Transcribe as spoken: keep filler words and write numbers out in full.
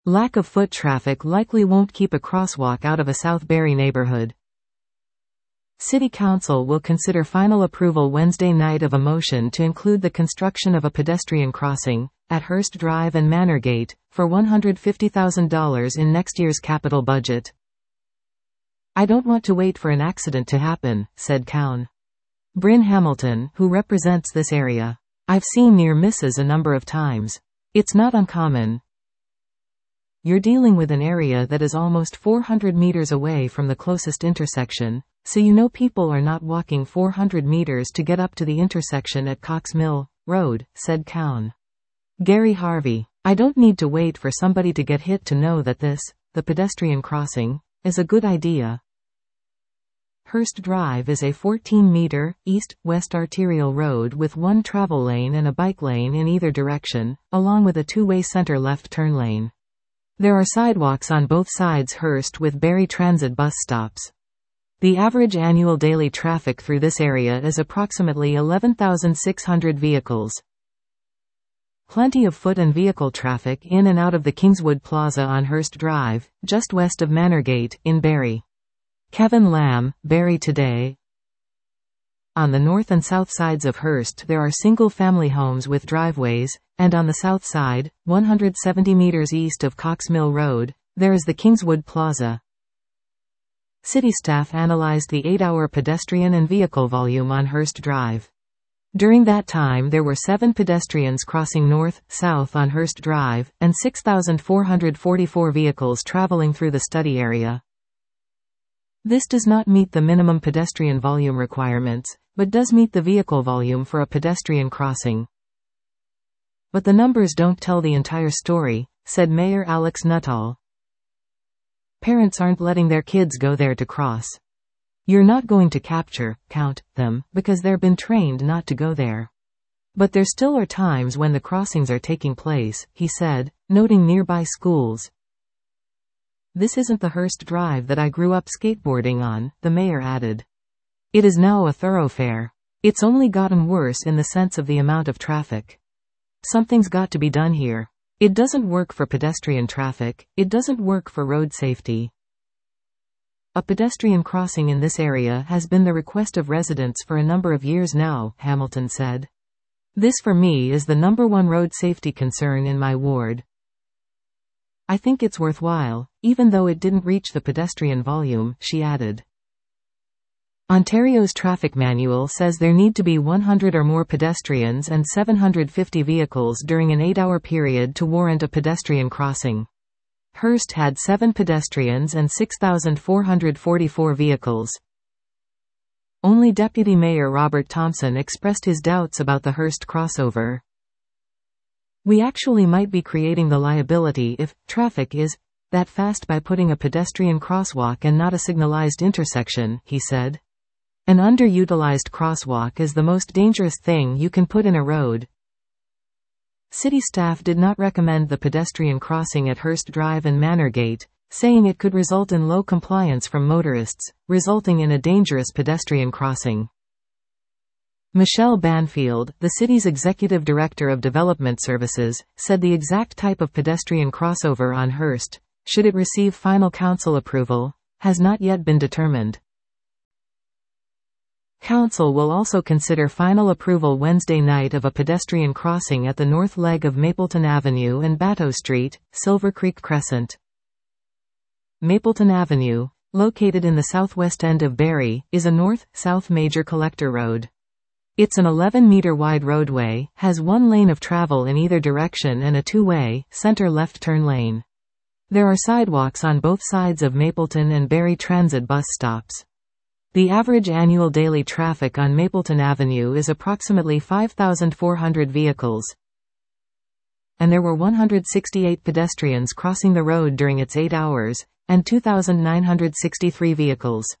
Lack of foot traffic likely won't keep a crosswalk out of a South Barrie neighborhood. City Council will consider final approval Wednesday night of a motion to include the construction of a pedestrian crossing at Hurst Drive and Manorgate for one hundred fifty thousand dollars in next year's capital budget. "I don't want to wait for an accident to happen," said Cowan. Bryn Hamilton, who represents this area. "I've seen near misses a number of times. It's not uncommon. You're dealing with an area that is almost four hundred meters away from the closest intersection, so you know people are not walking four hundred meters to get up to the intersection at Cox Mill Road," said Cowan. Gary Harvey. "I don't need to wait for somebody to get hit to know that this, the pedestrian crossing, is a good idea." Hurst Drive is a fourteen-meter, east-west arterial road with one travel lane and a bike lane in either direction, along with a two-way center left turn lane. There are sidewalks on both sides Hurst with Barrie Transit bus stops. The average annual daily traffic through this area is approximately eleven thousand six hundred vehicles. Plenty of foot and vehicle traffic in and out of the Kingswood Plaza on Hurst Drive, just west of Manorgate, in Barrie. Kevin Lamb, Barrie Today. On the north and south sides of Hurst there are single-family homes with driveways, and on the south side, one hundred seventy meters east of Cox Mill Road, there is the Kingswood Plaza. City staff analyzed the eight-hour pedestrian and vehicle volume on Hurst Drive. During that time there were seven pedestrians crossing north-south on Hurst Drive, and six thousand four hundred forty-four vehicles traveling through the study area. This does not meet the minimum pedestrian volume requirements, but does meet the vehicle volume for a pedestrian crossing. "But the numbers don't tell the entire story," said Mayor Alex Nuttall. "Parents aren't letting their kids go there to cross. You're not going to capture, count, them, because they've been trained not to go there. But there still are times when the crossings are taking place," he said, noting nearby schools. "This isn't the Hurst Drive that I grew up skateboarding on," the mayor added. "It is now a thoroughfare. It's only gotten worse in the sense of the amount of traffic. Something's got to be done here. It doesn't work for pedestrian traffic, it doesn't work for road safety." "A pedestrian crossing in this area has been the request of residents for a number of years now," Hamilton said. "This for me is the number one road safety concern in my ward. I think it's worthwhile, even though it didn't reach the pedestrian volume," she added. Ontario's traffic manual says there need to be one hundred or more pedestrians and seven hundred fifty vehicles during an eight-hour period to warrant a pedestrian crossing. Hurst had seven pedestrians and six thousand four hundred forty-four vehicles. Only Deputy Mayor Robert Thompson expressed his doubts about the Hurst crossover. "We actually might be creating the liability if traffic is that fast by putting a pedestrian crosswalk and not a signalized intersection," he said. "An underutilized crosswalk is the most dangerous thing you can put in a road." City staff did not recommend the pedestrian crossing at Hurst Drive and Manorgate, saying it could result in low compliance from motorists, resulting in a dangerous pedestrian crossing. Michelle Banfield, the city's executive director of development services, said the exact type of pedestrian crossover on Hurst, should it receive final council approval, has not yet been determined. Council will also consider final approval Wednesday night of a pedestrian crossing at the north leg of Mapleton Avenue and Bateau Street, Silver Creek Crescent. Mapleton Avenue, located in the southwest end of Barrie, is a north-south major collector road. It's an eleven-meter wide roadway, has one lane of travel in either direction and a two-way, center left turn lane. There are sidewalks on both sides of Mapleton and Barrie Transit bus stops. The average annual daily traffic on Mapleton Avenue is approximately five thousand four hundred vehicles. And there were one hundred sixty-eight pedestrians crossing the road during its eight hours, and two thousand nine hundred sixty-three vehicles.